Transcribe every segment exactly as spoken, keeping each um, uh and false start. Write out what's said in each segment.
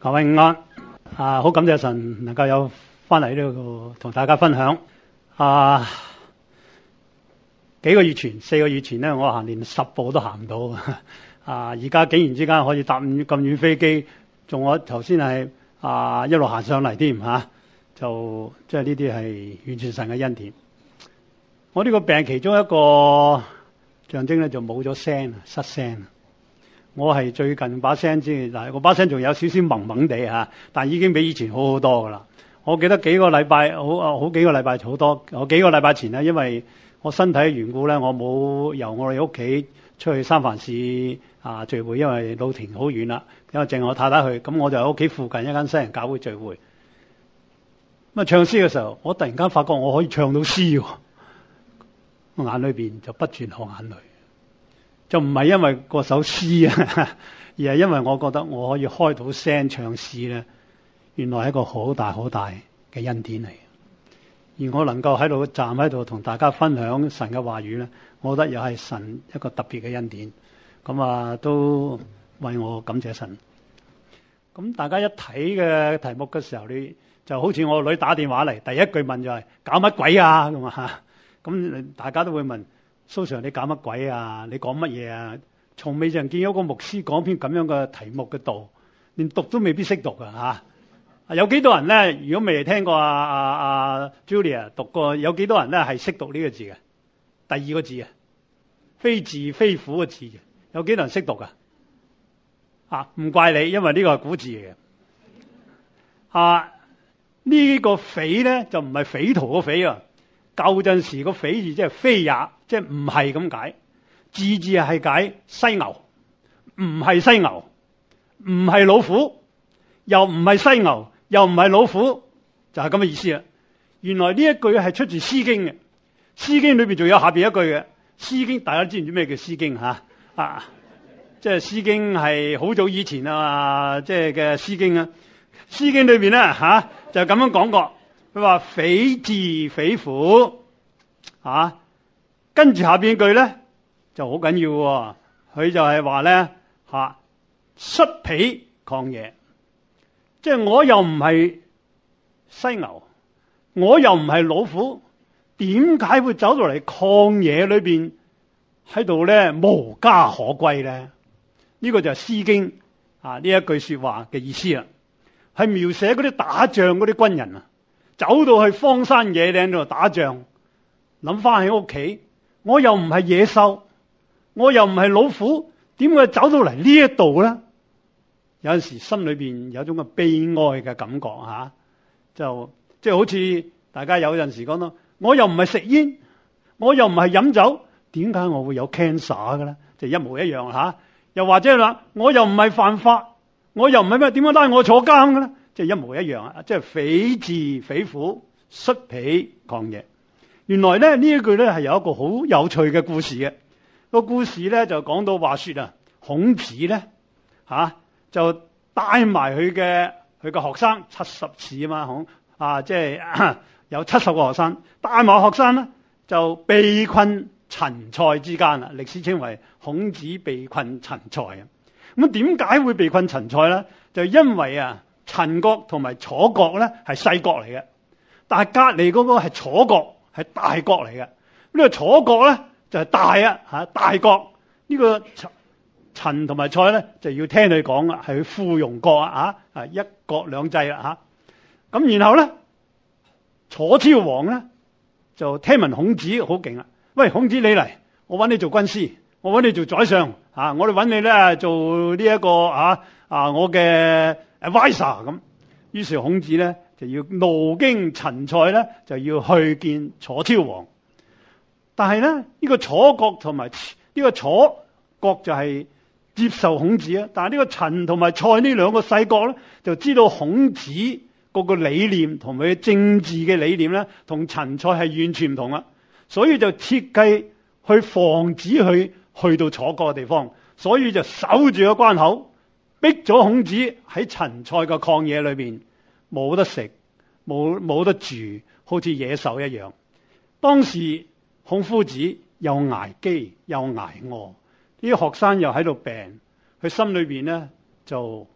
各位午安啊！好感謝神能夠有翻嚟呢度同大家分享啊！幾個月前、四個月前咧，我行連十步都行唔到啊！而家竟然之間可以搭咁遠飛機，仲我頭先係啊一路行上嚟添嚇，就即係呢啲係完全神嘅恩典。我呢個病其中一個象徵咧，就冇咗聲，失聲。我係最近把聲先，但係我把聲仲有少少蒙蒙地嚇，但已經比以前好好多噶啦。我記得幾個禮拜，好啊，好幾個禮拜好多。我幾個禮拜前咧，因為我身體嘅緣故咧，我冇由我哋屋企出去三藩市啊聚會，因為路程好遠啦，因為淨係我太太去，咁我就喺屋企附近一間西人教會聚會。咁啊唱詩嘅時候，我突然間發覺我可以唱到詩喎，我眼裏邊就不斷流眼淚。就唔係因為嗰首詩啊，而係因為我覺得我可以開到聲唱詩咧，原來係一個好大好大嘅恩典嚟。而我能夠喺度站喺度同大家分享神嘅話語咧，我覺得又係神一個特別嘅恩典。咁啊，都為我感謝神。咁大家一睇嘅題目嘅時候，你就好似我女打電話嚟，第一句問就係、是、搞乜鬼啊咁啊？咁大家都會問。蘇 Sir， 你搞乜鬼啊？你講乜嘢啊？從未曾見有個牧師講篇咁樣嘅題目嘅道，連讀都未必識讀㗎吓。有幾多人咧？如果未聽過啊啊啊 Julia 讀過，有幾多人咧係識讀呢個字嘅？第二個字啊，非字非苦嘅字，有幾多人識讀㗎？啊，唔怪你，因為呢個係古字嚟嘅。啊，呢、這個匪咧就唔係匪徒嘅匪啊。舊陣時個匪字即係非也，即係唔係咁解。字字係解犀牛，唔係犀牛，唔係老虎，又唔係犀牛，又唔係老虎，就係咁嘅意思啦。原來呢一句係出自《詩經》嘅，《詩經》裏邊仲有下邊一句嘅，《詩經》大家知唔知咩叫《詩經》吓？啊，即係《詩經》係好早以前啊，即係嘅《詩經》啊，《詩經》裏邊咧吓就咁樣講過。佢話匪治匪苦啊，跟住下邊句咧就好緊要喎。佢就係話咧吓，率彼曠野，即係我又唔係犀牛，我又唔係老虎，點解會走到嚟曠野裏邊喺度咧無家可歸咧？呢個就係《詩經》啊呢一句說話嘅意思啦，係描寫嗰啲打仗嗰啲軍人啊。走到去荒山野嶺度打仗，諗翻喺屋企，我又唔係野獸，我又唔係老虎，點解走到嚟呢一度咧？有陣時心裏邊有種嘅悲哀嘅感覺吓、啊，就即係好似大家有陣時講到，我又唔係食煙，我又唔係飲酒，點解我會有 cancer 嘅咧？就一模一樣吓、啊。又或者啦，我又唔係犯法，我又唔係咩？點解拉我坐監嘅咧？即係一模一樣啊！即係匪治匪苦，率彼曠野。原來咧呢一句咧係有一個好有趣嘅故事嘅。個故事咧就講到話說啊，孔子咧吓、啊、就帶埋佢嘅佢嘅學生七十次啊嘛，孔啊即係有七十個學生，帶埋學生咧就被困陳蔡之間啦。歷史稱為孔子被困陳蔡啊。咁點解會被困陳蔡咧？就因為啊。陳國同埋楚國咧係細國嚟嘅，但係隔籬嗰個係楚國係大國嚟嘅。呢個楚國咧就係大啊吓大國，呢個陳同埋蔡咧就要聽佢講啦，係佢附庸國啊吓啊一國兩制啦吓。咁然後咧楚昭王咧就聽聞孔子好勁啊，喂孔子你嚟，我揾你做軍師，我揾你做宰相啊，我哋揾你咧做呢一個啊啊我嘅。advisor 咁，於是孔子咧就要路經陳蔡咧，就要去見楚昭王。但係咧呢、這個楚國同埋呢個楚國就係接受孔子啊，但係呢個陳同埋蔡呢兩個細國咧，就知道孔子嗰個理念同佢政治嘅理念咧，同陳蔡係完全唔同啦，所以就設計去防止佢去到楚國嘅地方，所以就守住個關口。逼咗孔子喺陳蔡嘅曠野裏邊冇得食，冇冇得住，好似野獸一樣。當時孔夫子又挨飢又挨餓，啲學生又喺度病，佢心裏邊咧就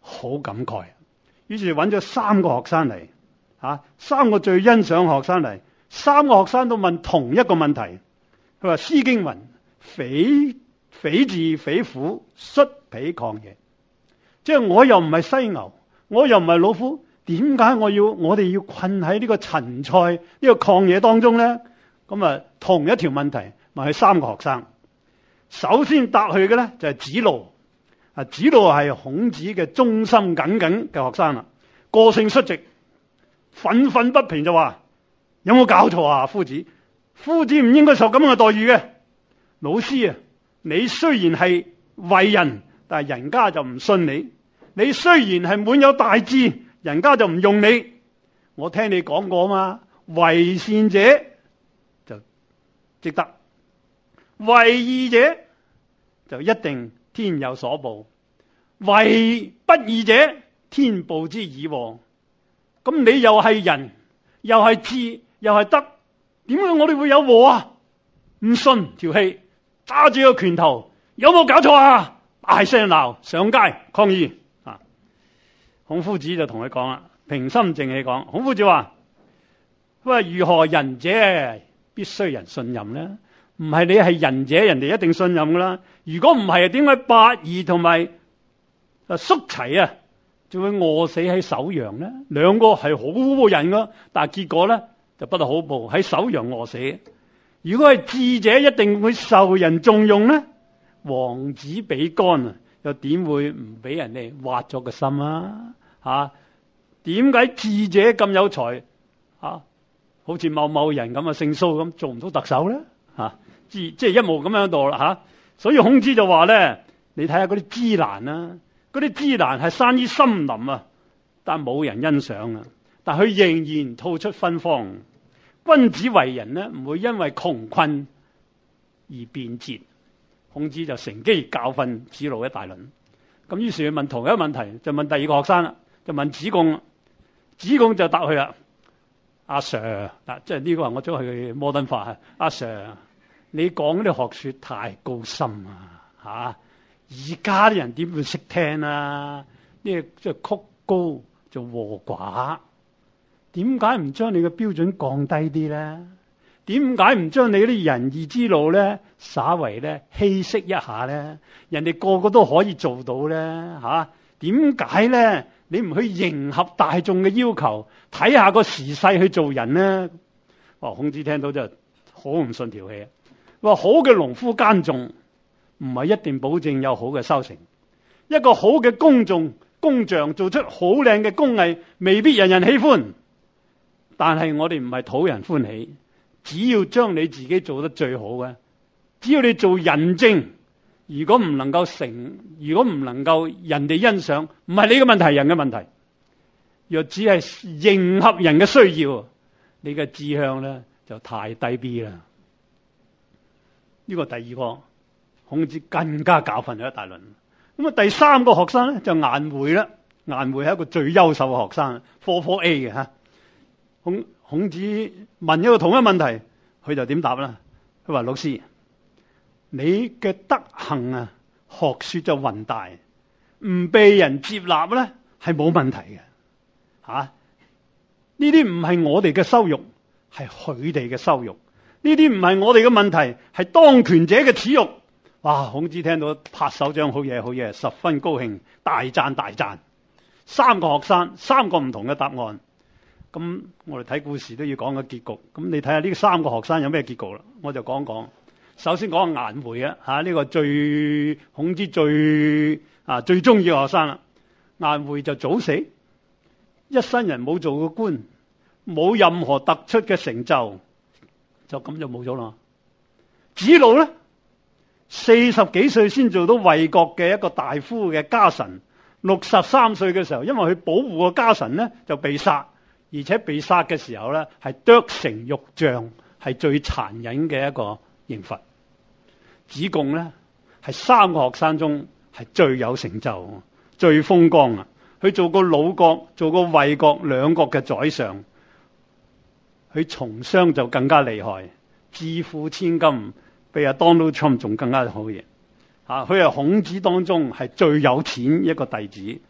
好感慨，於是揾咗三個學生嚟，啊，三個最欣賞學生嚟，三個學生都問同一個問題。佢話《詩經》云：匪匪自匪虎，率彼曠野。即係我又唔係犀牛，我又唔係老虎，點解我要我哋要困喺呢個陳蔡呢個曠野當中咧？咁啊，同一條問題問佢三個學生。首先答佢嘅咧就係子路。啊，子路係孔子嘅忠心耿耿嘅學生啦，個性率直，憤憤不平就話：有冇搞錯啊？夫子，夫子唔應該受咁樣嘅待遇嘅。老師啊，你雖然係為人，但係人家就唔信你；你雖然係滿有大志，人家就唔用你。我聽你講過嘛，為善者就積德，為義者就一定天有所報，為不義者天報之以禍。咁你又係人，又係智，又係德，點解我哋會有禍啊？唔信條氣，揸住個拳頭，有冇搞錯啊？大聲鬧，上街抗議啊！孔夫子就同佢講啦，平心靜氣講。孔夫子話：喂，如何仁者必須人信任呢？唔係你係仁者，人哋一定信任噶啦。如果唔係，點解伯夷同埋啊叔齊啊，就會餓死喺首陽呢？兩個係好人噶，但係結果咧就不得好報，喺首陽餓死。如果係智者，一定會受人重用呢？王子比干啊，又點會唔俾人哋挖咗個心啊？吓，點解智者咁有才啊？好似某某人咁啊，姓蘇咁，做唔到特首咧？吓，智即係一模咁樣度啦吓。所以孔子就話咧，你睇下嗰啲芝蘭啊，嗰啲芝蘭係生於森林啊，但冇人欣賞啊，但佢仍然吐出芬芳。君子為人呢，唔會因為窮困而變節。孔子就乘機教訓子路一大輪。咁於是佢問同一個問題，就問第二個學生啦，就問子貢。子貢就答佢啦：阿 Sir， 嗱，即係呢個話我將佢摩登化。阿 Sir， 你講啲學說太高深啊！吓，而家啲人點會識聽啊？呢個即係曲高就和寡，點解唔將你嘅標準降低啲咧？點解唔將你嗰啲仁義之路咧，稍為咧稀釋一下咧？人哋個個都可以做到咧，吓，點解咧？你唔去迎合大眾嘅要求，睇下個時勢去做人咧？哇！孔子聽到就好唔順條氣，話好嘅農夫耕種唔係一定保證有好嘅收成，一個好嘅工種工匠做出好靚嘅工藝，未必人人喜歡，但係我哋唔係討人歡喜。只要將你自己做得最好嘅，只要你做仁政，如果唔能夠成，如果唔能夠人哋欣賞，唔係你嘅問題，係人嘅問題。若只係迎合人嘅需要，你嘅志向咧就太低 B 啦。呢個第二個孔子更加教訓咗一大輪。咁啊，第三個學生咧就顏回啦。顏回係一個最優秀嘅學生，科科 A 嘅吓。孔孔子問一個同一問題，佢就點答啦？佢話：老師，你嘅德行啊，學說就宏大，唔被人接納咧，係冇問題嘅。吓、啊，呢啲唔係我哋嘅羞辱，係佢哋嘅羞辱。呢啲唔係我哋嘅問題，係當權者嘅恥辱。哇！孔子聽到拍手掌，好嘢，好嘢，十分高興，大讚大讚。三個學生，三個唔同嘅答案。咁我哋睇故事都要講個結局。咁你睇下呢三個學生有咩結局啦？我就講講。首先講下顏回啊，吓、這、呢個最孔子最啊最中意嘅學生啦。顏回就早死，一生人冇做過官，冇任何突出嘅成就，就咁就冇咗啦。子路咧，四十幾歲先做到衛國嘅一個大夫嘅家臣，六十三歲嘅時候，因為佢保護個家臣咧，就被殺。而且被殺嘅時候咧，係剁成肉醬，係最殘忍嘅一個刑罰。子貢咧係三個學生中係最有成就、最風光啊！佢做過魯國、做過衛國兩國嘅宰相，佢從商就更加厲害，致富千金，比阿 Donald Trump 仲更加好嘢。嚇，佢係孔子當中係最有錢一個弟子。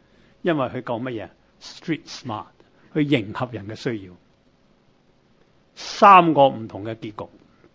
因為佢夠乜嘢 ？Street smart，去迎合人嘅需要。三個唔同嘅結局，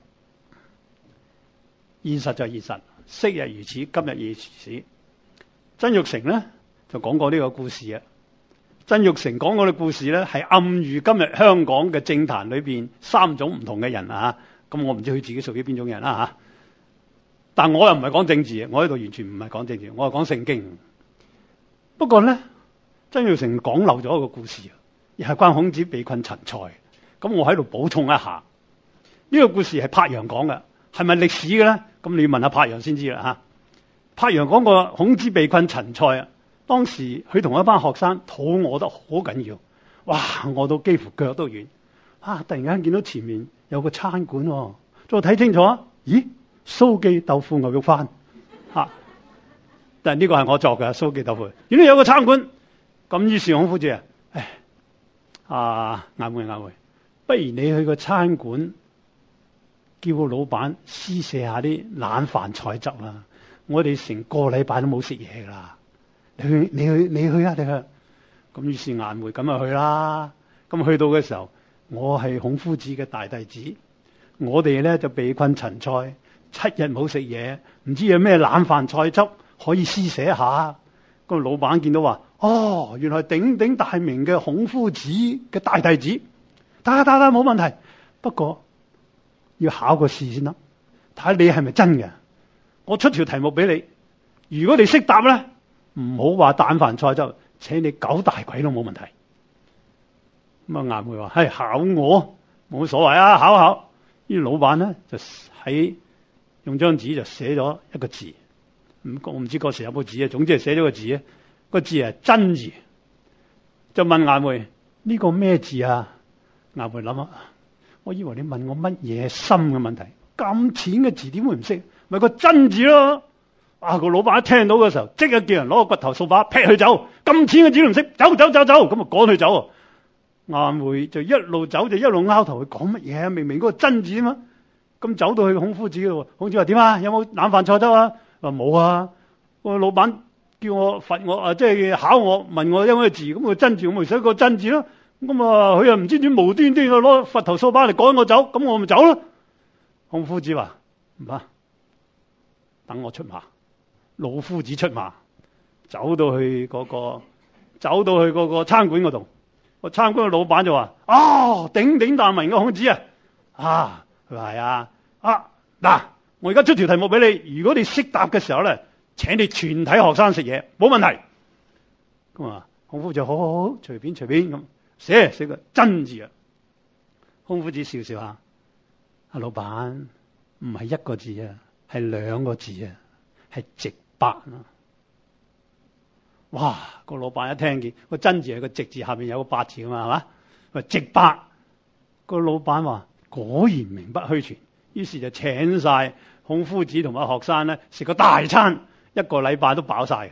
現實就係現實，昔日如此，今日如此。曾鈺成咧就講過呢個故事啊。曾鈺成講嗰個故事咧，係暗喻今日香港嘅政壇裏邊三種唔同嘅人啊。咁我唔知佢自己屬於邊種人啦吓。但我又唔係講政治，我喺度完全唔係講政治，我係講聖經。不過咧，曾鈺成講漏咗一個故事，又係關孔子被困陳蔡。咁我喺度補充一下，呢個故事係柏楊講嘅，係咪歷史嘅咧？咁你要問下柏楊先知啦吓。柏楊講過孔子被困陳蔡啊，當時佢同一班學生肚餓得好緊要，哇，餓到幾乎腳都軟啊！突然間見到前面有個餐館，再睇清楚，咦，蘇記豆腐牛肉飯啊！但係呢個係我作嘅蘇記豆腐，原來有個餐館。咁於是孔夫子啊，唉，啊晏會晏會，不如你去個餐館叫個老闆施捨下啲冷飯菜汁啦。我哋成個禮拜都冇食嘢噶啦，你去你去你去啊你去。咁於是晏會咁就去啦。咁去到嘅時候，我係孔夫子嘅大弟子，我哋咧就被困陳蔡，七日冇食嘢，唔知有咩冷飯菜汁可以施捨下。個老闆見到話，哦，原來鼎鼎大名嘅孔夫子嘅大弟子，得得得，冇問題。不過要考個試先得，睇下你係咪真嘅。我出條題目俾你，如果你識答咧，唔好話淡飯菜汁，請你九大簋都冇問題。咁啊，顏回話：係考我冇所謂啊，考考。呢老闆咧就喺用張紙就寫咗一個字，唔我唔知嗰時有冇字啊，總之係寫咗個字啊。個字係真字，就問顏回呢個咩字啊？顏回諗下，我以為你問我乜嘢深嘅問題，咁淺嘅字點會唔識？咪個真字咯！啊，個老闆一聽到嘅時候，即刻叫人攞個掘頭掃把劈佢走。咁淺嘅字都唔識，走走走走，咁啊趕佢走。顏回就一路走就一路拗頭，佢講乜嘢啊？明明嗰個真字啊嘛。咁走到去孔夫子嗰度，孔子話點啊？有冇冷飯菜汁啊？話冇啊。個老闆叫我罰我啊，即係考我，問我因為字，咁個真字我咪寫個真字咯。咁啊，佢又唔知點無端端攞掘頭掃把嚟趕我走，咁我咪走咯。孔夫子話唔怕。等我出馬，老夫子出馬，走到去嗰個，走到去嗰個餐館嗰度，個餐館嘅老闆就話：哦，鼎鼎大名嘅孔子啊！啊，佢話係啊，啊嗱，我而家出條題目俾你，如果你識答嘅時候咧，請你全體學生食嘢，冇問題。咁啊，孔夫子就好好好，隨便隨便咁寫寫個真字啊。孔夫子笑笑下，阿老闆唔係一個字啊。係兩個字啊，係直白啊！哇，個老闆一聽見個真字係個直字下邊有個八字噶嘛，係嘛？話直白，個老闆話果然名不虛傳，於是就請晒孔夫子同埋學生咧食個大餐，一個禮拜都飽晒。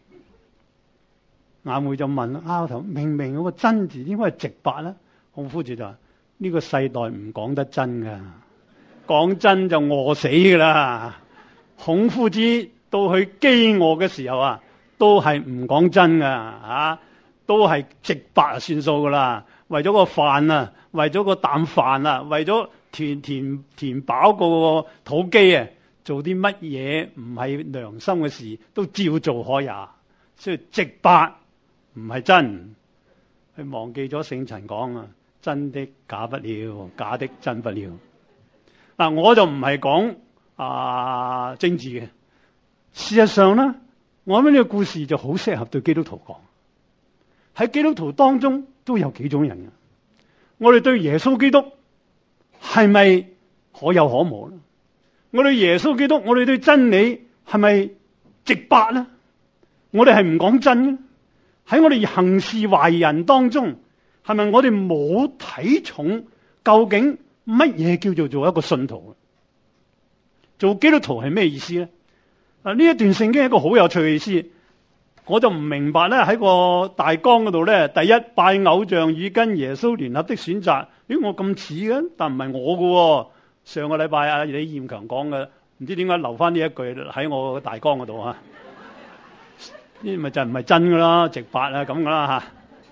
顏回就問拗頭，明明嗰個真字點解係直白咧？孔夫子就話呢個世代唔講得真噶。講真就餓死噶啦！孔夫子到佢飢餓嘅時候啊，都係唔講真噶吓，都係直白就算數噶啦。為咗個飯啊，為咗個啖飯啊，為咗填填填飽個肚飢啊，做啲乜嘢唔係良心嘅事都照做可也。所以直白唔係真，佢忘記咗聖陳講啊，真的假不了，假的真不了。嗱，我就唔係講啊政治嘅。事實上咧，我諗呢個故事就好適合對基督徒講。喺基督徒當中都有幾種人嘅。我哋對耶穌基督係咪可有可無咧？我哋耶穌基督，我哋對真理係咪直白咧？我哋係唔講真嘅。喺我哋行事為人當中，係咪我哋冇睇重究竟乜嘢叫做做一個信徒？做基督徒係咩意思咧？啊，呢一段聖經係一個好有趣嘅意思，我就唔明白咧。喺個大綱嗰度咧，第一，拜偶像與跟耶穌聯合的選擇，咦，我咁似嘅，但唔係我嘅。上個禮拜啊，李彥強講嘅，唔知點解留翻呢一句喺我嘅大綱嗰度啊？ 呢咪就唔係真噶啦，直白啊咁噶啦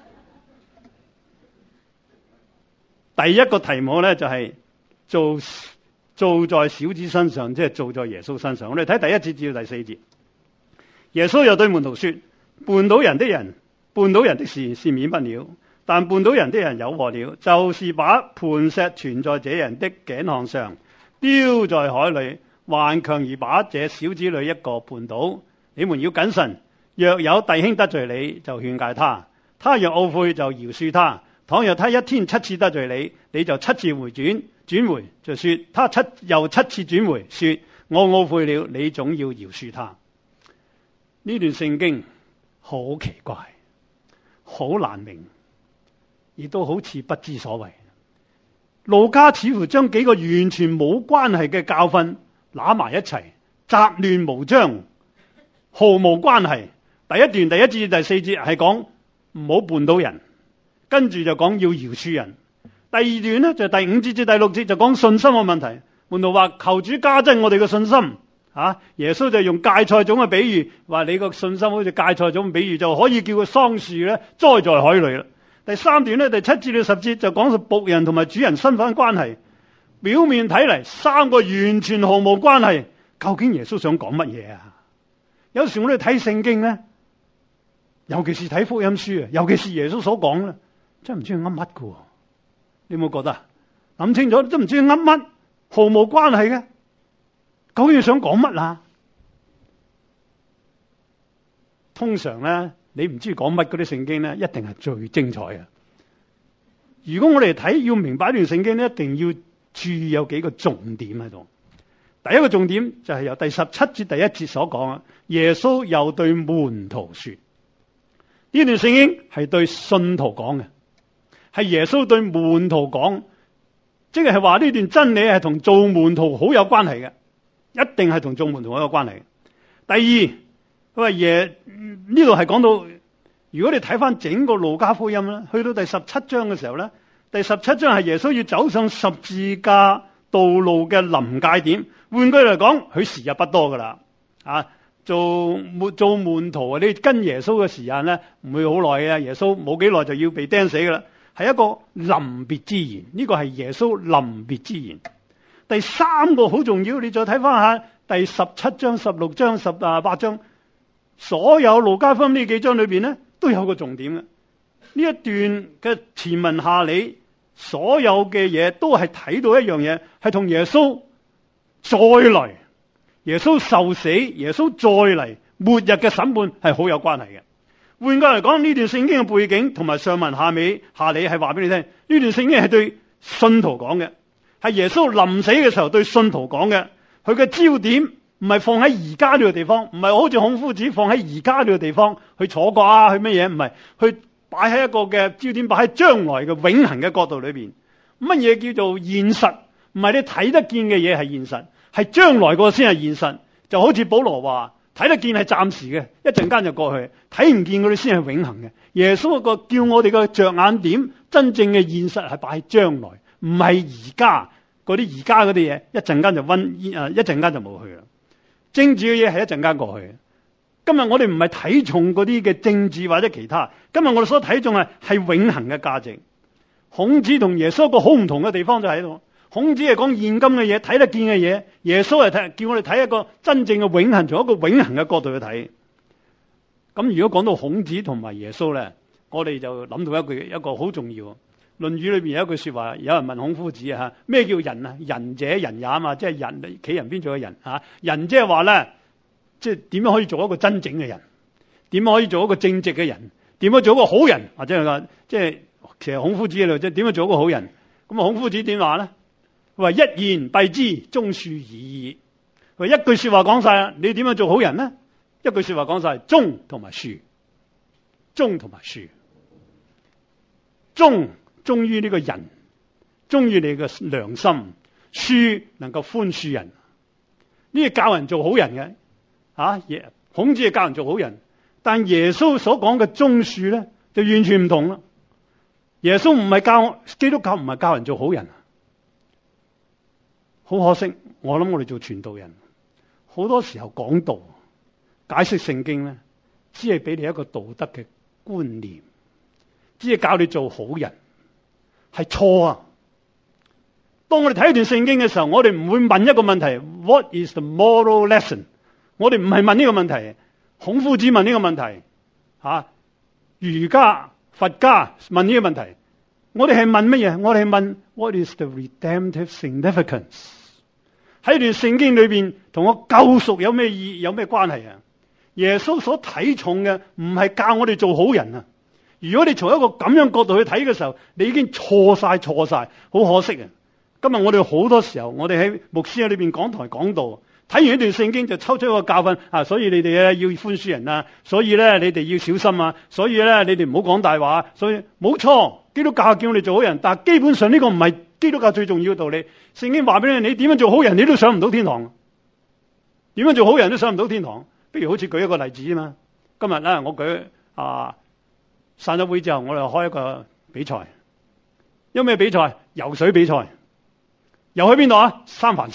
吓。第一個題目咧就係做做在小子身上，即係做在耶穌身上。我哋睇第一節至到第四節。耶穌又對門徒說：絆倒人的人，絆倒人的事是免不了，但絆倒人的人有禍了，就是把磐石存在這人的頸項上，丟在海裏，還強而把這小子裏一個絆倒。你們要謹慎，若有弟兄得罪你，就勸戒他；他若懊悔，就饒恕他。倘若他一天七次得罪你，你就七次回轉，轉回就說他七又七次轉回，說我懊悔了，你總要饒恕他。呢段聖經好奇怪，好難明，亦都好似不知所謂。路加似乎將幾個完全冇關係嘅教訓揦埋一齊，雜亂無章，毫無關係。第一段第一節第四節係講唔好絆倒人，跟住就講要饒恕人。第二段呢，就第五節至第六節就講信心嘅問題。門徒話求主加增我哋嘅信心。啊！耶穌就用芥菜種嘅比喻，話你個信心好似芥菜種嘅比喻，就可以叫個桑樹咧栽在海裏啦。第三段咧，第七至到十節就講到僕人同埋主人身份關係。表面睇嚟三個完全毫無關係，究竟耶穌想講乜嘢啊？有時我哋睇聖經咧，尤其是睇福音書啊，尤其是耶穌所講咧，真係唔知佢噏乜噶。你有冇覺得？諗清楚都唔知佢噏乜，毫無關係嘅。究竟想講乜啊？通常咧，你唔知講乜嗰啲聖經咧，一定係最精彩嘅。如果我哋睇要明白一段聖經咧，一定要注意有幾個重點喺度。第一個重點就係由第十七節第一節所講啊，耶穌又對門徒說，呢段聖經係對信徒講嘅，係耶穌對門徒講，即係話呢段真理係同做門徒好有關係嘅。一定係同做門徒一個關係。第二，佢話耶呢度係講到，如果你睇翻整個路加福音咧，去到第十七章嘅時候咧，第十七章係耶穌要走上十字架道路嘅臨界點。換句嚟講，佢時日不多噶啦。啊，做做門徒啊，你跟耶穌嘅時間咧唔會好耐嘅。耶穌冇幾耐就要被釘死噶啦，係一個臨別之言。呢個係耶穌臨別之言。第三個好重要，你再睇翻下第十七章、十六章、十八章，所有路加福音呢幾章裏邊咧，都有個重點嘅。呢一段嘅前文下理，所有嘅嘢都係睇到一樣嘢，係同耶穌再嚟、耶穌受死、耶穌再嚟、末日嘅審判係好有關係嘅。換句嚟講，呢段聖經嘅背景同埋上文下尾下理係話俾你聽，呢段聖經係對信徒講嘅。係耶穌臨死嘅時候對信徒講嘅，佢嘅焦點唔係放喺而家呢個地方，唔係好似孔夫子放喺而家呢個地方去坐過啊，去乜嘢？唔係，去擺喺一個嘅焦點，擺喺將來嘅永恆嘅角度裏邊。乜嘢叫做現實？唔係你睇得見嘅嘢係現實，係將來個先係現實。就好似保羅話，睇得見係暫時嘅，一陣間就過去；睇唔見嗰啲先係永恆嘅。耶穌個叫我哋嘅着眼點，真正嘅現實係擺喺將來。唔係而家嗰啲而家嗰啲嘢，一陣間就溫誒，一陣間就冇去啦。政治嘅嘢係一陣間過去。今日我哋唔係睇重嗰啲嘅政治或者其他，今日我哋所睇重係係永恆嘅價值。孔子同耶穌個好唔同嘅地方就喺度。孔子係講現今嘅嘢，睇得見嘅嘢；耶穌係睇叫我哋睇一個真正嘅永恆，從一個永恆嘅角度去睇。咁如果講到孔子同埋耶穌咧，我哋就諗到一句一個好重要。《論語》裏邊有一句說話，有人問孔夫子啊，咩叫仁啊？仁者人也啊嘛，即係人企人邊做嘅人啊？仁即係話咧，即係點樣可以做一個真正嘅人？點樣可以做一個正直嘅人？點樣做一個好人？或者係話，即係其實孔夫子喺度即係點樣做一個好人？咁啊，孔夫子點話咧？佢話一言蔽之，忠恕已矣。佢一句說話講晒啦，你點樣做好人咧？一句說話講晒，忠同埋恕，忠同埋恕，忠。忠於呢個人，忠於你嘅良心，恕能夠寬恕人，呢個教人做好人嘅，啊，孔子係教人做好人，但耶穌所講嘅忠恕咧，就完全唔同啦。耶穌唔係教基督教，唔係教人做好人，好可惜。我諗我哋做傳道人，好多時候講道、解釋聖經咧， 只係俾你一個道德嘅觀念，只係教你做好人，係錯啊！當我哋睇一段聖經嘅時候，我哋唔會問一個問題 ：What is the moral lesson？ 我哋唔係問呢個問題，孔夫子問呢個問題，吓、啊、儒家、佛家問呢個問題。我哋係問乜嘢？我哋係問 What is the redemptive significance？ 喺段聖經裏邊，同我救贖有咩意有咩關係啊？耶穌所睇重嘅唔係教我哋做好人啊！如果你從一個咁樣角度去睇嘅時候，你已經錯晒錯晒，好可惜啊！今日我哋好多時候，我哋喺牧師喺裏邊講台講道，睇完一段聖經就抽出一個教訓啊！所以你哋咧要寬恕人啊，所以咧你哋要小心啊，所以咧你哋唔好講大話。所以冇錯，基督教叫我哋做好人，但係基本上呢個唔係基督教最重要嘅道理。聖經話俾你，你點樣做好人，你都上唔到天堂。點樣做好人都上唔到天堂。不如好似舉一個例子啊嘛。今日咧我舉啊散咗會之後，我哋開一個比賽。有咩比賽？游水比賽。游去邊度啊？三藩市。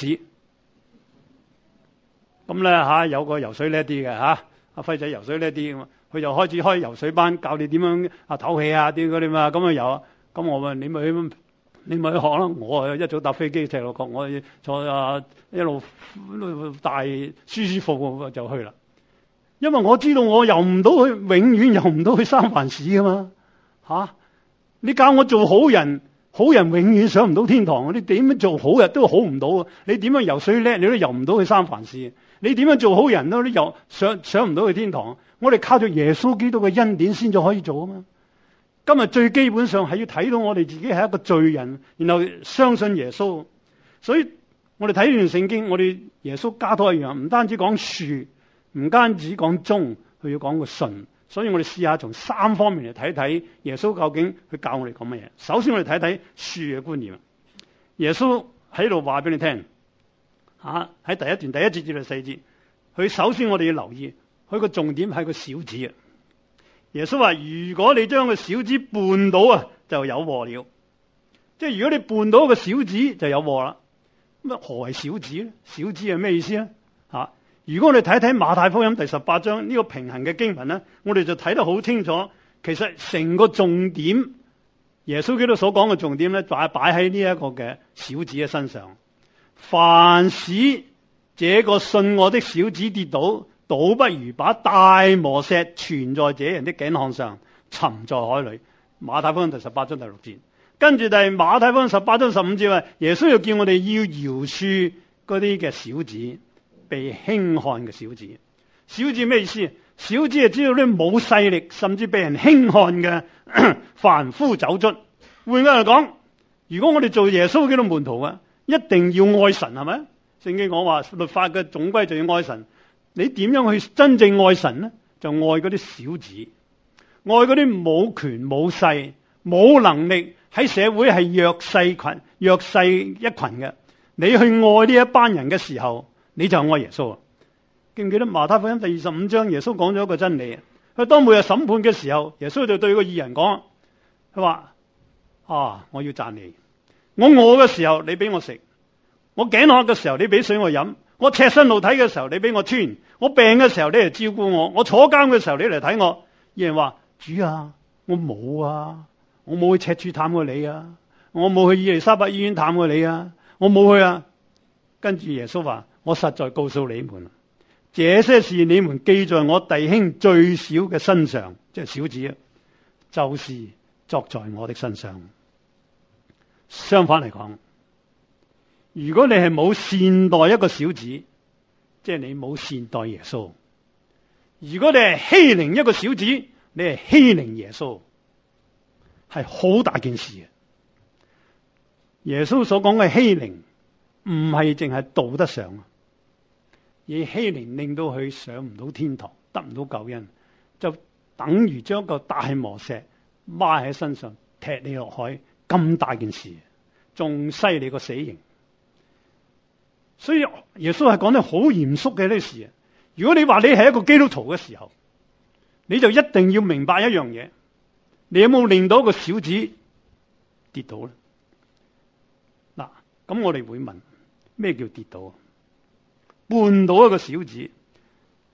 咁咧吓有個游水叻啲嘅吓，阿輝仔游水叻啲，佢就開始開游水班，教你點樣啊唞氣啊啲嗰啲嘛，咁啊游。咁我問你咪去，你咪去學啦。我啊一早搭飛機赤鱲角，我坐啊一路大舒舒服服就去啦。因為我知道我游唔到去，永遠游唔到去三藩市噶嘛吓、啊。你教我做好人。好人永遠上唔到天堂，你點樣做好人都好唔到啊！你點樣游水叻，你都游唔到去三藩市。你點樣做好人都游上上唔到去天堂。我哋靠住耶穌基督嘅恩典先至可以做啊嘛！今日最基本上係要睇到我哋自己係一個罪人，然後相信耶穌。所以我哋睇呢段聖經，我哋耶穌加多一樣，唔單止講恕，唔單止講忠，佢要講個信。所以我哋試下從三方面嚟睇睇耶穌究竟佢教我哋講乜嘢。首先我哋睇睇恕嘅觀念。耶穌喺度話俾你聽，吓、啊、喺第一段第一節至到四節，佢首先我哋要留意，佢個重點係個小子啊。耶穌話：如果你將個小子絆倒啊，就有禍了。即係如果你絆倒個小子，就有禍啦。咁啊，何謂小子咧？小子係咩意思咧？吓、啊？如果我哋睇睇馬太福音第十八章呢個平衡嘅經文咧，我哋就睇得好清楚。其實成個重點，耶穌基督所講嘅重點咧，就係擺喺呢一個嘅小子嘅身上。凡使這個信我的小子跌倒，倒不如把大磨石存在這人的頸項上，沉在海裏。馬太福音第十八章第六節。跟住第馬太福音十八章十五節話，耶穌又叫我哋要饒恕嗰啲嘅小子。被輕看嘅小子，小子咩意思？小子係知道啲冇勢力，甚至被人輕看嘅凡夫走卒。換句嚟講，如果我哋做耶穌基督門徒啊，一定要愛神，係咪？聖經講話律法嘅總歸就要愛神。你點樣去真正愛神呢？就愛嗰啲小子，愛嗰啲冇權冇勢、冇能力喺社會係弱勢群、弱勢一群嘅。你去愛呢一班人嘅時候，你就愛耶穌啊！記唔記得馬太福音第二十五章，耶穌講咗一個真理。佢當每日審判嘅時候，耶穌就對個義人講：佢話啊，我要讚你。我餓嘅時候，你俾我食；我頸渴嘅時候，你俾水我飲；我赤身露體嘅時候，你俾我穿；我病嘅時候，你嚟照顧我；我坐監嘅時候，你嚟睇我。義人話：主啊，我冇啊，我冇去赤柱探過你啊，我冇去伊利沙伯醫院探過你啊，我冇去啊。跟住耶穌話：我實在告訴你們，這些事你們記在我弟兄最小嘅身上，即係小子啊，就是作在我的身上。相反嚟講，如果你係冇善待一個小子，即係你冇善待耶穌；如果你係欺凌一個小子，你係欺凌耶穌，係好大件事嘅。耶穌所講嘅欺凌，唔係淨係道德上，而欺凌令到佢上唔到天堂，得唔到救恩，就等於將個大磨石孖喺身上，踢你落海，咁大件事，仲犀利過死刑。所以耶穌係講得好嚴肅嘅呢個事。如果你話你係一個基督徒嘅時候，你就一定要明白一樣嘢，你有冇令到一個小子跌倒咧？嗱，咁我哋會問，咩叫跌倒啊？絆倒一個小子，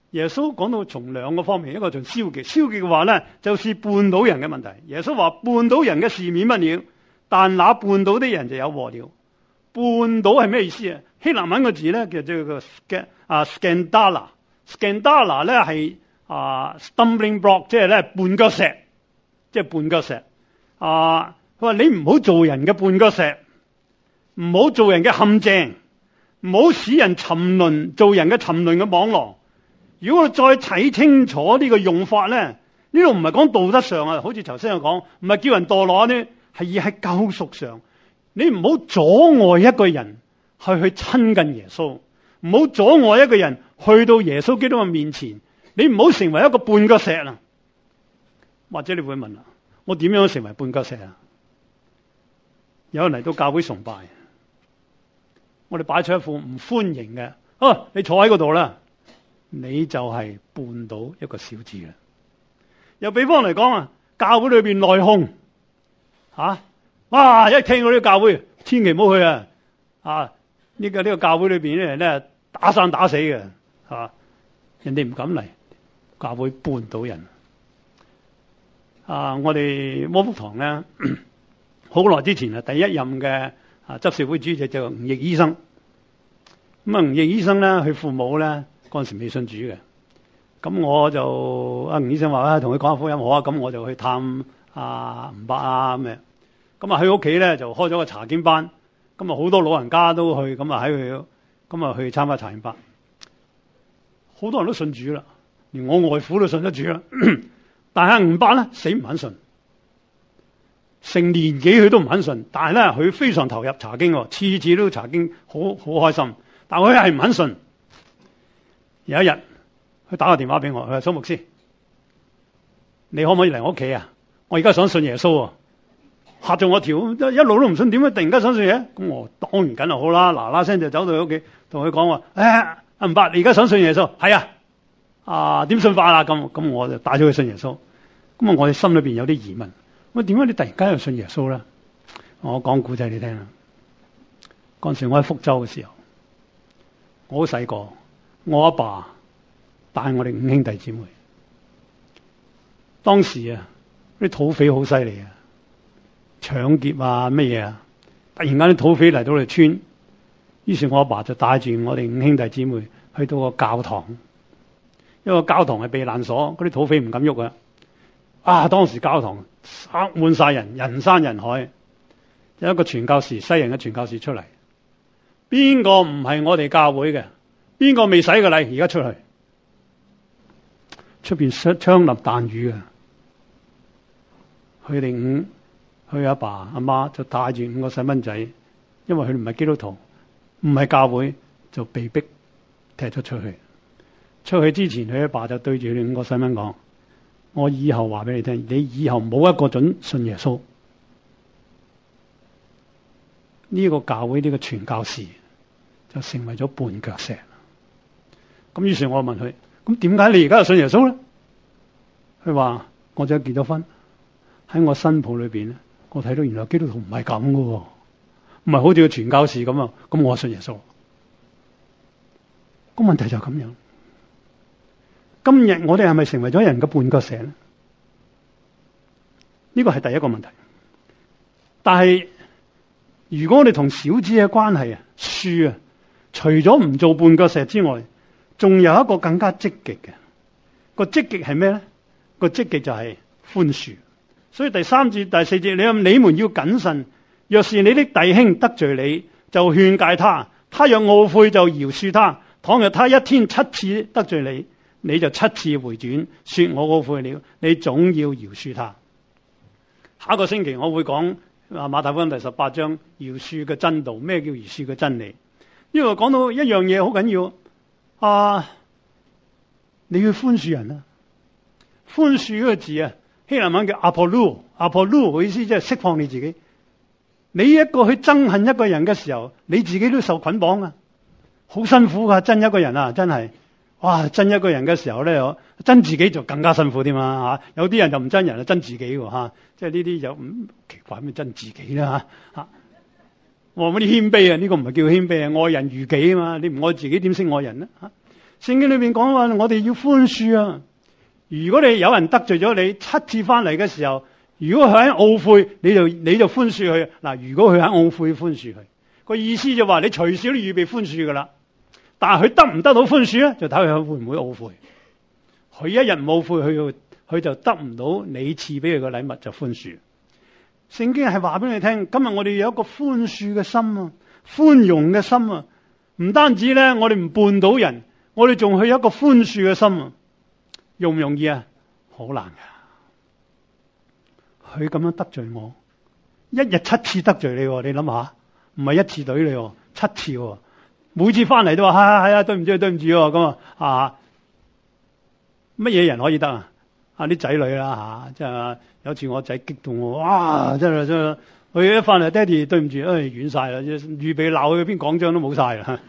耶穌講到從兩個方面，一個從消極，消極嘅話咧，就是絆倒人嘅問題。耶穌話絆倒人嘅事免不了，但那絆倒的人就有禍了。絆倒係咩意思啊？希臘文個字咧叫做個啊 scandala，scandala 咧係啊 stumbling block，即係咧絆腳石，即係絆腳石。啊，佢話你唔好做人嘅絆腳石，唔好做人嘅陷阱，唔好使人沉淪，做人嘅沉淪嘅網羅。如果我再睇清楚呢個用法咧，呢度唔係講道德上啊，好似頭先我講，唔係叫人墮落呢，係而係救贖上。你唔好阻礙一個人去去親近耶穌，唔好阻礙一個人去到耶穌基督嘅面前。你唔好成為一個絆腳石啊！或者你會問啦，我點樣成為絆腳石啊？有人嚟到教會崇拜，我哋擺出一副唔歡迎嘅，啊，你坐喺嗰度啦。你就係絆倒一個小子啦。又比方嚟講啊，教會裏邊內訌吓，哇！一聽到呢個教會，千祈唔好去啊！啊，呢個呢個教會裏邊啲人咧打生打死嘅，吓，人哋唔敢嚟，教會絆倒人。啊，我哋窩福堂咧，好耐之前啊，第一任嘅啊執事會主席就吳奕醫生。咁啊，吳奕醫生咧，佢父母咧。嗰陣時未信主嘅，咁我就阿吳醫生話啊，同佢講下福音好啊，咁我就去探阿吳伯啊咁嘅，咁啊喺屋企咧就開咗個查經班，咁啊好多老人家都去，咁啊喺佢，咁啊去參加查經班，好多人都信主啦，連我外父都信得主啦，但係吳伯咧死唔肯信，成年幾佢都唔肯信，但係咧佢非常投入查經，次次都查經，好好開心，但係佢係唔肯信。有一日，佢打個電話俾我，佢話蘇牧師，你可唔可以嚟我屋企啊？我而家想信耶穌啊，嚇咗我條，一路都唔信，點解突然間想信嘢？咁我當然梗係好啦，嗱嗱聲就走到佢屋企，同佢講話，誒，阿吳伯，你而家想信耶穌？係啊，啊點信法啊？咁咁我就帶咗佢信耶穌。咁啊，我哋心裏邊有啲疑問，喂，點解你突然間又信耶穌咧？我講古仔你聽啦。嗰陣時我喺福州嘅時候，我好細個。我阿爸帶我哋五兄弟姊妹，當時啊啲土匪好犀利啊，搶劫啊乜嘢啊，突然間啲土匪嚟到我哋村，於是我阿爸就帶住我哋五兄弟姊妹去到個教堂，因為個教堂係避難所，嗰啲土匪唔敢喐啊。啊，當時教堂塞滿晒人，人山人海，有一個傳教士，西人嘅傳教士出嚟，邊個唔係我哋教會嘅？邊個未洗過禮？而家出去，出邊槍林彈雨啊！佢哋五，佢阿爸阿媽就帶住五個細蚊仔，因為佢哋唔係基督徒，唔係教會，就被逼踢咗出去。出去之前，佢阿爸就對住佢五個細蚊講：我以後話俾你聽，你以後冇一個准信耶穌。呢個教會呢個傳教士就成為咗絆腳石。咁於是我問佢：咁點解你而家又信耶穌咧？佢話：我就結咗婚，喺我新抱裏邊咧，我睇到原來基督徒唔係咁噶，唔係好似個傳教士咁啊。咁我信耶穌。個問題就咁樣。今日我哋係咪成為咗人嘅絆腳石咧？呢個係第一個問題。但係如果我哋同小子嘅關係啊，樹啊，除咗唔做絆腳石之外，仲有一個更加積極嘅，個積極係咩咧？個積極就係寬恕。所以第三節第四節，你你們要謹慎，若是你的弟兄得罪你，就勸戒他；他若懊悔，就饒恕他。倘若他一天七次得罪你，你就七次回轉，說我懊悔了，你總要饒恕他。下一個星期我會講啊馬太福音第十八章饒恕嘅真道，咩叫饒恕嘅真理？因為講到一樣嘢好緊要。啊！你要寬恕人啊！寬恕嗰個字啊，希臘文叫 apollo，apollo 嘅意思即係釋放你自己。你一個去憎恨一個人嘅時候，你自己都受捆綁啊，好辛苦噶。憎一個人啊，真係哇！憎一個人嘅時候咧，憎自己就更加辛苦添啊！吓，有啲人就唔憎人啊，憎自己喎吓，即係呢啲就唔奇怪咩憎自己啦吓。我話啲謙卑啊，呢個唔係叫謙卑啊，愛人如己啊嘛。你唔愛自己點識愛人呢？吓， 聖經裏邊講話，我哋要寬恕啊。如果你有人得罪咗你，七次翻嚟嘅時候，如果佢肯懊悔，你就你就寬恕佢。嗱，如果佢肯懊悔，寬恕佢，個意思就話你隨時都預備寬恕噶啦。但係佢得唔得到寬恕咧，就睇佢會唔會懊悔。佢一日唔懊悔，佢就佢就得唔到你賜俾佢嘅禮物，就寬恕。聖經係話俾你聽，今日我哋有一個寬恕嘅心啊，寬容嘅心啊，唔單止咧，我哋唔絆倒人，我哋仲去有一個寬恕嘅心啊，容唔容易啊？好難噶。佢咁樣得罪我，一日七次得罪你，你諗下，唔係一次懟你，七次，每次翻嚟都話係啊係啊，對唔住對唔住咁啊啊！乜嘢人可以得啊？啊啲仔女啦吓，即係有次我仔激動我，哇！真係真係，佢一翻嚟，爹哋對唔住，唉軟晒啦，預備鬧佢篇講章都冇晒啦。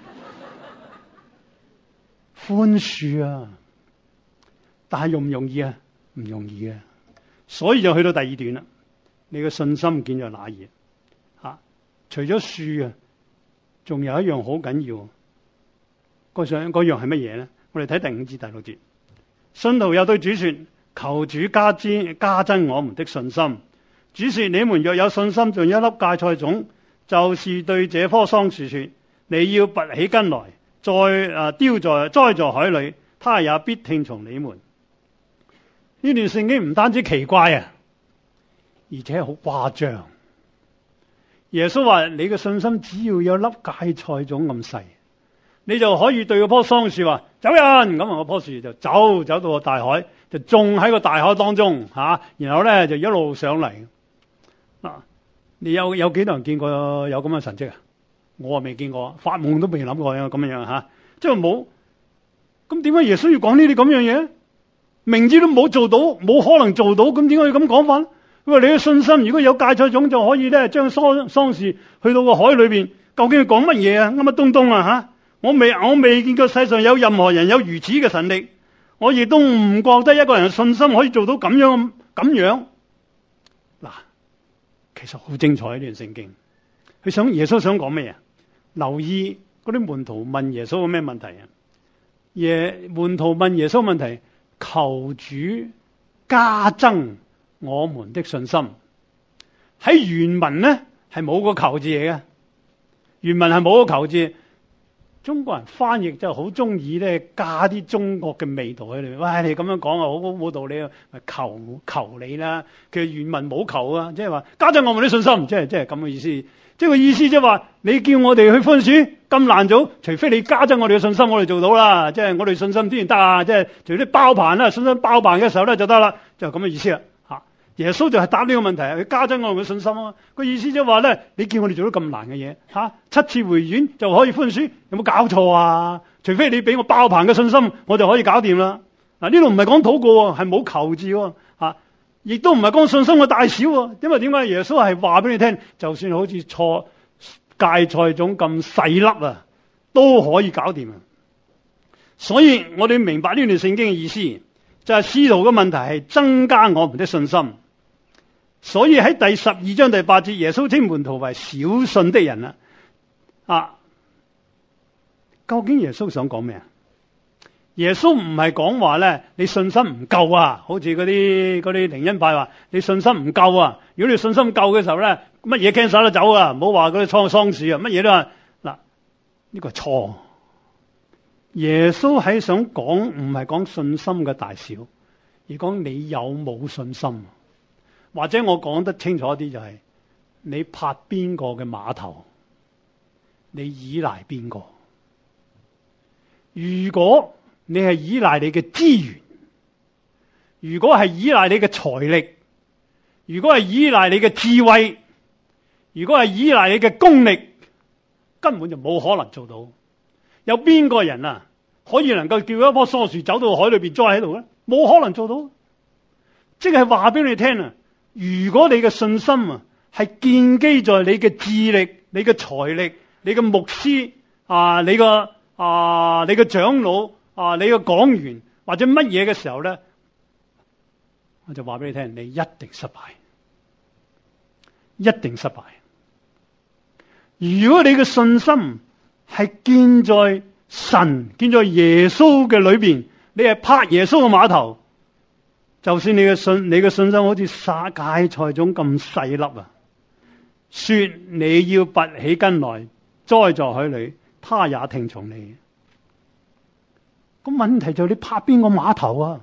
寬恕啊，但係容唔容易啊？唔容易嘅，所以就去到第二段啦。你嘅信心建在哪兒？吓，除咗恕啊，仲有一樣好緊要，嗰樣嗰樣係乜嘢咧？我哋睇第五至第六節，信徒又對主說：求主加之加增我們的信心。主說：你們若有信心像一粒芥菜種，就是對這棵桑樹說：你要拔起根來，再啊丟在栽在海裏，他也必聽從你們。呢段聖經唔單止奇怪啊，而且好誇張。耶穌話：你嘅信心只要有粒芥菜種咁細，你就可以對嗰棵桑樹話：走人！咁啊，嗰棵樹就走走到個大海，就種喺個大海當中吓、啊，然後咧就一路上嚟。嗱、啊，你有有幾多人見過有咁嘅神蹟啊？我啊未見過，發夢都未諗過有咁樣樣吓，即係冇。咁點解耶穌要講呢啲咁樣嘢？明知都冇做到，冇可能做到，咁點解要咁講法咧？佢話你嘅信心如果有芥菜種，就可以咧將桑桑樹去到個海裏邊。究竟佢講乜嘢啊？啱乜東東啊吓！我未我未見過世上有任何人有如此嘅神力，我亦都唔覺得一個人嘅信心可以做到咁樣咁樣。嗱，其實好精彩呢段聖經。佢想耶穌想講咩啊？留意嗰啲門徒問耶穌有咩問題啊？耶門徒問耶穌問題，求主加增我們的信心。喺原文咧係冇個求字嚟嘅，原文係冇個求字。中國人翻譯就好中意咧加啲中國嘅味道喺裏面。喂，你咁樣講啊，好冇道理啊！求求你啦，其實原文冇求啊，即係話加增我們的信心，即係即係咁嘅意思。即係個意思即係話你叫我哋去寬恕咁難做，除非你加增我哋嘅信心，我哋做到啦。即係我哋信心點然得啊？即係除非包辦啦，信心包辦嘅時候咧就得啦，就咁嘅意思啦。吓，耶穌就係答呢個問題，佢加增我哋嘅信心啊。個意思即係話咧，你叫我哋做到咁難嘅嘢，吓七次回轉就可以寬恕，有冇搞錯啊？除非你俾我包辦嘅信心，我就可以搞掂啦。嗱，呢度唔係講禱告，係冇求字喎，吓。亦都唔係講信心嘅大小，因為點解耶穌係話俾你聽，就算好似錯芥菜種咁細粒啊，都可以搞掂啊！所以我哋明白呢段聖經嘅意思，就係使徒嘅問題係增加我們的信心。所以喺第十二章第八節，耶穌稱門徒為小信的人啊！啊，究竟耶穌想講咩啊？耶穌唔係講話咧，你信心唔夠啊，好似嗰啲嗰啲靈恩派話，你信心唔夠啊。如果你信心夠嘅時候咧，乜嘢 cancer 都走啊，唔好話嗰啲蒼桑樹啊，乜嘢都話嗱，呢個係錯。耶穌係想講，唔係講信心嘅大小，而講你有冇信心。或者我講得清楚啲就係、是，你拍邊個嘅碼頭，你依賴邊個。如果你係依賴你嘅資源，如果係依賴你嘅財力，如果係依賴你嘅智慧，如果係依賴你嘅功力，根本就冇可能做到。有邊個人啊可以能夠叫一棵桑樹走到海裏邊栽喺度咧？冇可能做到。即係話俾你聽啊，如果你嘅信心啊係建基在你嘅智力、你嘅財力、你嘅牧師啊、你個啊、你嘅長老。啊！你個講員或者乜嘢嘅時候咧，我就話俾你聽，你一定失敗，一定失敗。如果你嘅信心係建在神建在耶穌嘅裏邊，你係拍耶穌嘅碼頭。就算你嘅信，你嘅信心好似芥菜種咁細粒啊，說你要拔起根來栽在海裏，他也聽從你。咁問題就係你拍邊個碼頭啊？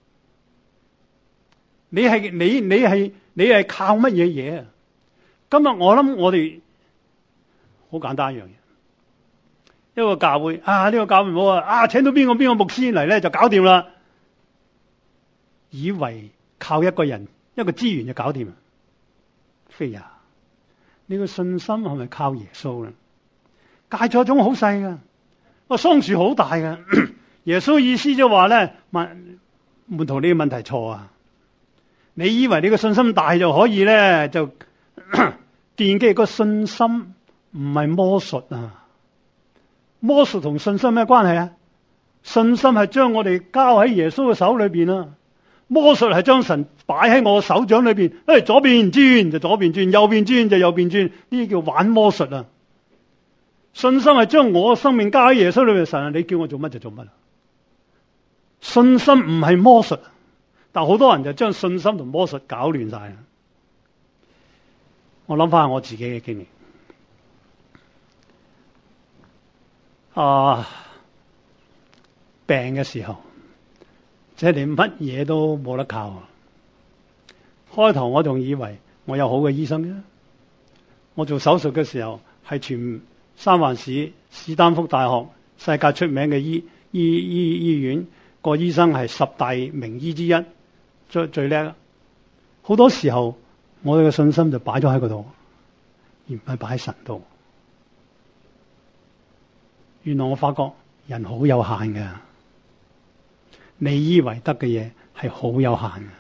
你係你你係你係靠乜嘢嘢啊？今日我諗我哋好簡單一樣嘢，一個教會啊，呢個教會唔好啊，啊請到邊個邊個牧師嚟咧就搞掂啦，以為靠一個人一個資源就搞掂，非也。你個信心係咪靠耶穌咧？芥菜種好細噶，個桑樹好大噶。耶穌意思就話咧，問門徒，你嘅問題錯啊！你以為你個信心大就可以咧，就奠基個信心唔係魔術啊！魔術同信心咩關係啊？信心係將我哋交喺耶穌嘅手裏邊啊！魔術係將神擺喺我手掌裏邊，誒左邊轉就左邊轉，右邊轉就右邊轉，呢啲叫玩魔術啊！信心係將我嘅生命交喺耶穌裏邊，神啊，你叫我做乜就做乜。信心唔係魔術，但好多人就將信心同魔術搞亂晒。我諗翻下我自己嘅經歷，啊，病嘅時候，即係你乜嘢都冇得靠。開頭我仲以為我有好嘅醫生啫，我做手術嘅時候係全三藩市史丹福大學世界出名嘅醫醫醫醫院，個醫生係十大名醫之一，最最叻。好多時候我哋嘅信心就擺咗喺嗰度，而唔係擺喺神度。原來我發覺人好有限嘅，你以為得嘅嘢係好有限嘅。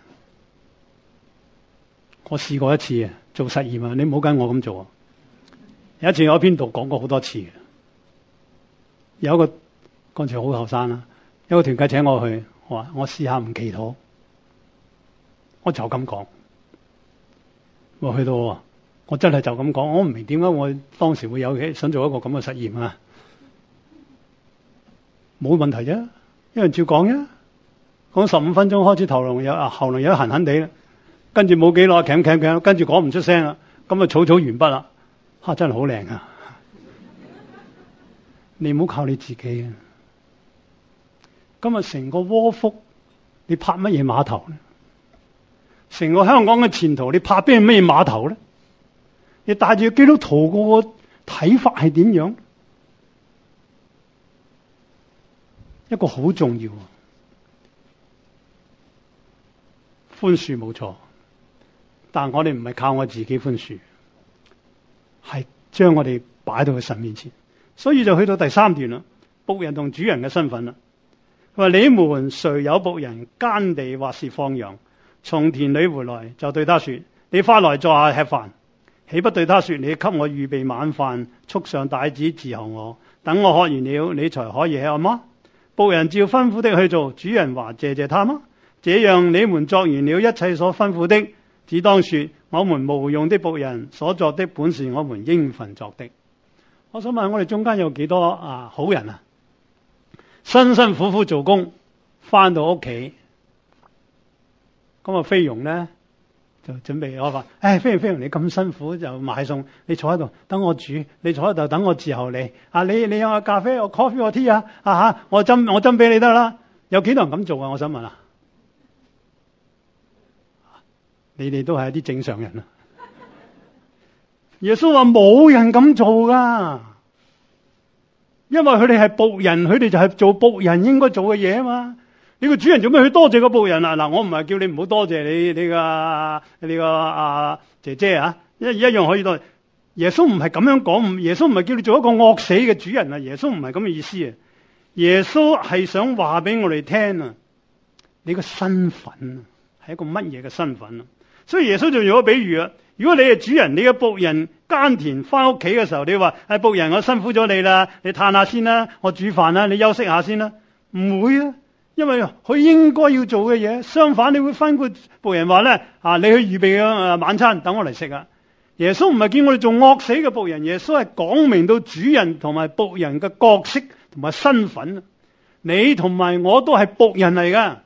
我試過一次啊，做實驗啊，你唔好跟我咁做啊。有一次我喺邊度講過好多次嘅，有一個嗰陣時好後生啦，有一個團契請我去，我話我試下唔祈禱，我就咁講。我去到我真係就咁講，我唔明點解我當時會有想做一個咁嘅實驗啊。冇問題啫，因為照講啫。講十五分鐘開始頭嚨有啊，喉嚨有痕痕地啦，跟住冇幾耐，鉗鉗鉗，跟住講唔出聲啦，咁啊草草完畢啦。吓，真係好靚啊！你唔好靠你自己啊！今日成個窩腹，你拍乜嘢碼頭咧？成個香港嘅前途，你拍邊咩碼頭咧？你帶住基督徒個睇法係點樣？一個好重要，寬恕冇錯，但我哋唔係靠我自己寬恕，係將我哋擺到佢神面前。所以就去到第三段啦，僕人同主人嘅身份啦。佢話：你們誰有僕人耕地或是放羊，從田裏回來，就對他說：你快來坐下吃飯，豈不對他說：你給我預備晚飯，束上帶子伺候我，等我喝完了，你才可以吃嗎？僕人照吩咐的去做，主人話謝謝他嗎？這樣你們作完了一切所吩咐的，只當說：我們無用的僕人，所作的本是我們應份作的。我想問我哋中間有幾多啊好人啊？辛辛苦苦做工，翻到屋企，咁啊菲傭咧就準備我話：唉，菲傭菲傭，你咁辛苦就買餸，你坐喺度等我煮，你坐喺度等我伺候你。啊，你你有個咖啡，我 coffee 我 tea 啊，啊吓，我斟我斟俾你得啦。有幾多人咁做啊？我想問啊，你哋都係一啲正常人啊。耶穌話冇人咁做噶，因為佢哋係僕人，佢哋就係做僕人應該做嘅嘢啊嘛。你個主人做咩去多謝個僕人啊？嗱，我唔係叫你唔好多謝你你個你個啊姐姐啊，一一樣可以多謝。耶穌唔係咁樣講，耶穌唔係叫你做一個惡死嘅主人啊。耶穌唔係咁嘅意思啊。耶穌係想話俾我哋聽啊，你個身份啊係一個乜嘢嘅身份啊？所以耶穌就用個比喻啊。如果你係主人，你嘅僕人耕田翻屋企嘅時候，你話係僕人，我辛苦咗你啦，你嘆下先啦，我煮飯啦，你休息下先啦，唔會啊，因為佢應該要做嘅嘢。相反，你會吩咐僕人話咧啊，你去預備嘅晚餐，等我嚟食啊。耶穌唔係叫我哋做惡死嘅僕人，耶穌係講明到主人同埋僕人嘅角色同埋身份。你同埋我都係僕人嚟噶。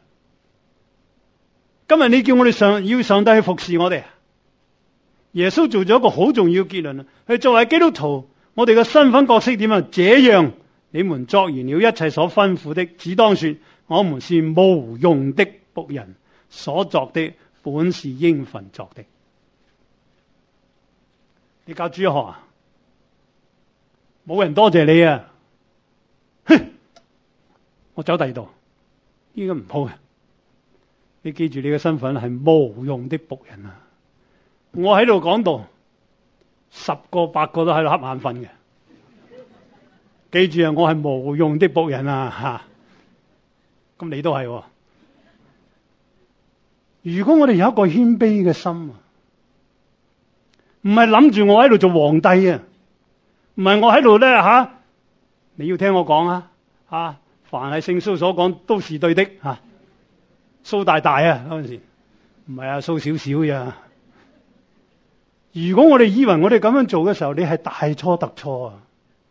今日你叫我哋上要上帝去服侍我哋，耶穌做咗一個好重要結論。佢作為基督徒，我哋嘅身份角色點啊？這樣你們作完了一切所吩咐的，只當說我們是無用的僕人，所作的本是應份作的。你教主日學啊？冇人多謝你啊！哼，我走第二度，應該唔好嘅。你記住你嘅身份係無用的僕人啊！我喺度講道，十個八個都喺度瞌眼瞓嘅。記住啊，我係無用的僕人啊！吓，咁你都係喎。如果我哋有一個謙卑嘅心啊，唔係諗住我喺度做皇帝啊，唔係我喺度咧吓，你要聽我講啊，吓，凡係聖蘇所講都是對的吓。蘇大大啊嗰陣時，唔係啊蘇少少呀。如果我哋以為我哋咁樣做嘅時候，你係大錯特錯啊！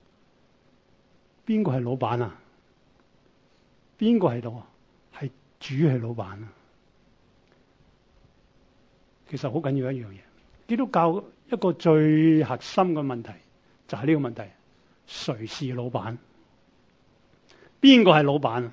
邊個係老闆啊？邊個喺度啊？係主係老闆啊！其實好緊要一樣嘢，基督教一個最核心嘅問題就係呢個問題：誰是老闆？邊個係老闆？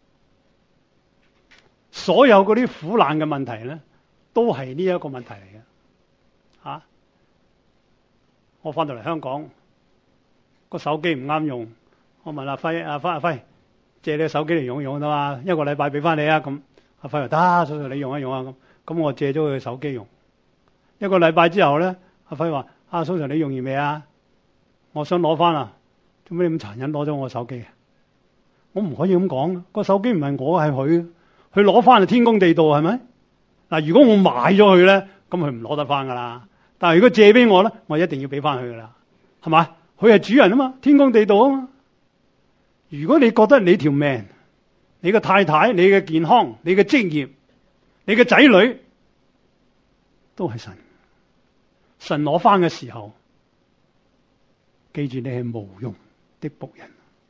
所有嗰啲苦難嘅問題咧，都係呢一個問題嚟嘅。吓、啊，我翻到嚟香港，個手機唔啱用，我問阿輝，阿輝阿輝借你個手機嚟用用得嘛？一個禮拜俾翻你啊！咁阿輝話得，叔叔你用一用啊！咁咁我借咗佢嘅手機用。一個禮拜之後咧，阿輝話：阿叔叔你用完未啊？我想攞翻啊！做咩你咁殘忍攞咗我手機？我唔可以咁講，個手機唔係我，係佢。佢攞翻係天公地道，係咪？嗱，如果我買咗佢咧，咁佢唔攞得翻噶啦。但係如果借俾我咧，我一定要俾翻佢噶啦，係嘛？佢係主人啊嘛，天公地道啊嘛。如果你覺得你條命、你嘅太太、你嘅健康、你嘅職業、你嘅仔女都係神，神攞翻嘅時候，記住你係無用的僕人。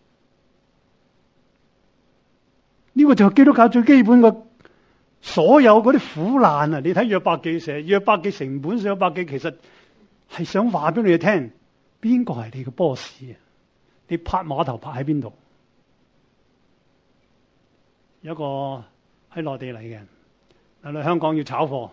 呢個就係基督教最基本嘅，所有嗰啲苦難啊！你睇約伯記寫，約伯記成本上約伯記其實係想話俾你哋聽，邊個係你嘅 boss 啊？你拍碼頭拍喺邊度？有一個喺內地嚟嘅，嚟香港要炒貨，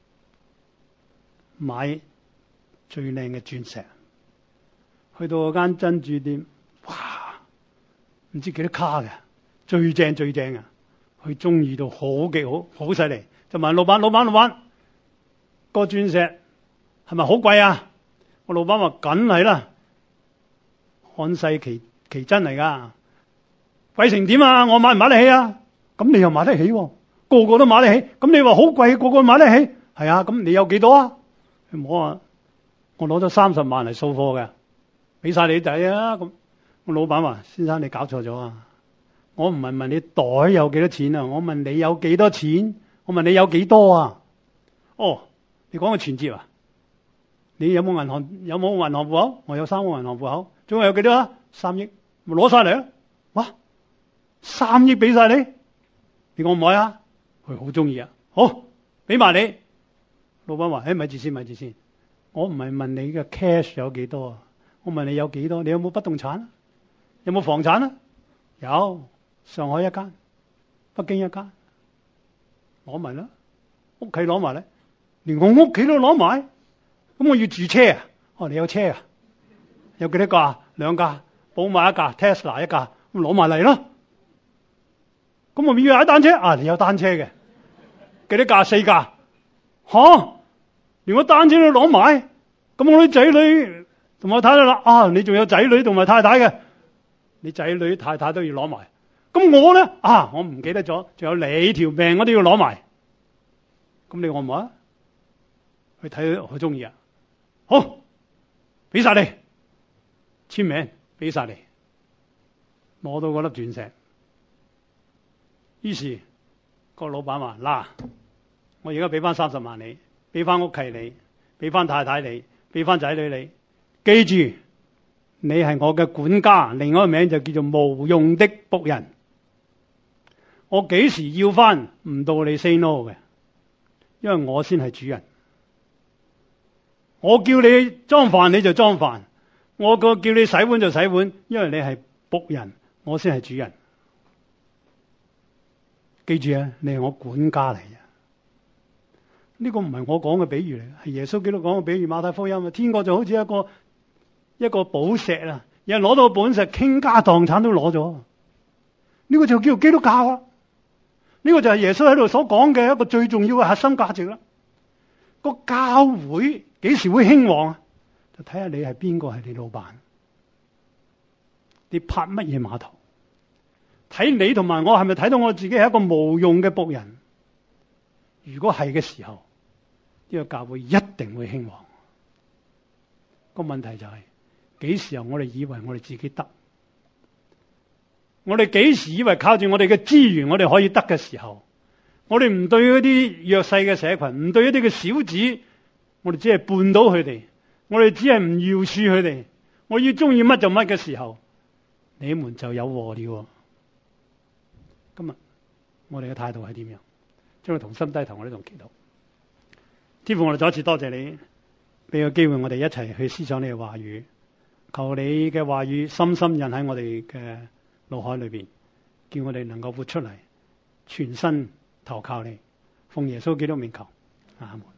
買最靚嘅鑽石，去到嗰間珍珠店，哇！唔知幾多卡嘅。最正最正啊！佢中意到好極好好犀利，就問老闆：老闆老闆，個鑽石係咪好貴啊？個老闆話：梗係啦，漢世奇奇珍嚟噶，貴成點啊？我買唔買得起啊？咁你又買得起喎、啊，個個都買得起。咁你話好貴，個個買得起，係啊？咁你有幾多啊？唔好啊！我攞咗三十萬嚟掃貨嘅，俾晒你仔啊！咁個老闆話：先生你搞錯咗啊！我唔係問你袋有幾多錢啊，我問你有幾多錢，我問你有幾多啊？哦，你講個存折啊？你有冇銀行有冇銀行戶口？我有三個銀行戶口，總共有幾多啊？三億，咪攞晒嚟啊！哇，三億俾晒你，你講唔買啊？佢好中意啊，好，俾埋你。老闆話：誒，咪住先，咪住先，我唔係問你嘅 cash 有幾多啊，我問你有幾多？你有冇不動產啊？有冇房產啊？有。上海一間，北京一間，攞埋啦，屋企攞埋咧，連我屋企都攞埋，咁我要住車啊？哦，你有車啊？有幾多架？兩架，寶馬一架 ，Tesla 一架，咁攞埋嚟咯。咁我要踩單車啊？你有單車嘅，幾多架？四架，吓、啊，連個單車都攞埋，咁我啲仔女同我太太啦，啊，你仲有仔女同埋太太嘅，你仔女太太都要攞埋。咁我咧啊，我唔記得咗，仲有你條命我都要攞埋。咁你我唔話，去睇佢中意啊，好，俾晒你簽名，俾晒你攞到嗰粒鑽石。於是個老闆話：嗱，我而家俾翻三十萬你，俾翻屋企你，俾翻太太你，俾翻仔女你，記住你係我嘅管家，另外一個名就叫做無用的僕人。我幾時要翻唔到你 say no 嘅，因為我先係主人。我叫你裝飯你就裝飯，我個叫你洗碗就洗碗，因為你係僕人，我先係主人。記住啊，你係我管家嚟嘅。呢個唔係我講嘅比喻嚟，係耶穌基督講嘅比喻。馬太福音啊，天國就好似一個一個寶石啊，有人攞到個寶石傾家蕩產都攞咗。呢個就叫做基督教啊！呢個就係耶穌喺度所講嘅一個最重要嘅核心價值啦。個教會幾時會興旺啊？就睇下你係邊個係你老闆，你拍乜嘢碼頭？睇你同埋我係咪睇到我自己係一個無用嘅僕人？如果係嘅時候，呢個教會一定會興旺。個問題就係幾時候我哋以為我哋自己得？我哋幾時以為靠住我哋嘅資源我哋可以得嘅時候，我哋唔對嗰啲弱勢嘅社群，唔對一啲嘅小子，我哋只係絆倒佢哋，我哋只係唔饒恕佢哋，我要中意乜就乜嘅時候，你們就有禍了。今日我哋嘅態度係點樣？將佢同心低頭，我哋同祈禱。天父，我哋再一次多謝你，俾個機會我哋一齊去思想你嘅話語，求你嘅話語深深印喺我哋嘅腦海裏邊，叫我哋能夠活出嚟，全身投靠你，奉耶穌基督名求，阿門。